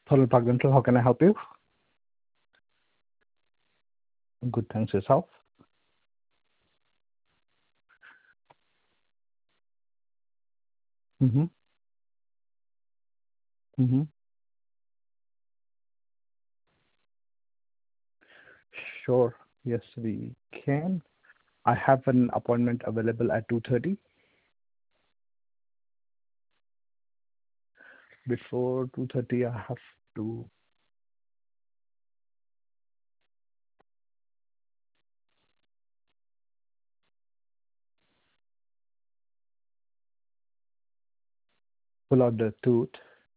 Hello, Park Dental. How can I help you? Good, thanks. Yourself? Mm-hmm. Mm-hmm. Sure. Yes, we can. I have an appointment available at 2:30. Before 2:30, I have to pull out the tooth.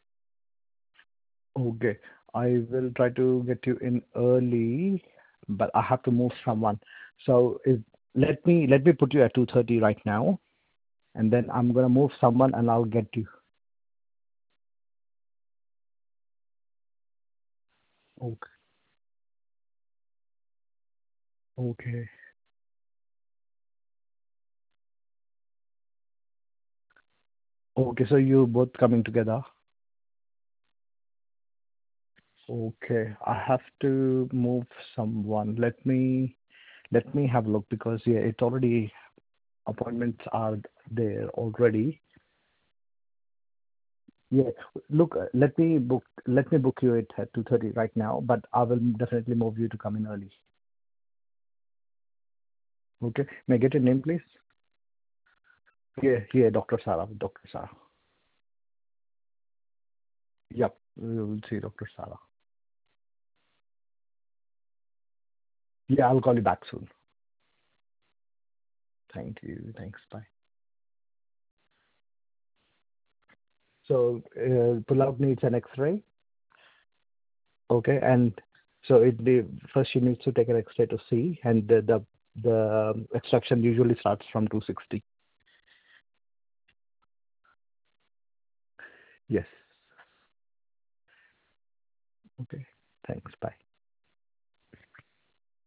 Okay. I will try to get you in early, but I have to move someone. So let me put you at 2:30 right now, and then I'm gonna move someone, and I'll get you. Okay. Okay. Okay. So you both coming together? Okay, I have to move someone. Let me have a look because yeah, it's already appointments are there already. Yeah, look, let me book you at 2:30 right now, but I will definitely move you to come in early. Okay, may I get your name, please? Yeah, yeah, Dr. Sarah, Dr. Sarah. Yep, we will see Dr. Sarah. Yeah, I'll call you back soon. Thank you. Thanks. Bye. So, pull-out needs an X-ray. Okay. And so first she needs to take an X-ray to see, and the extraction usually starts from 260. Yes. Okay. Thanks. Bye.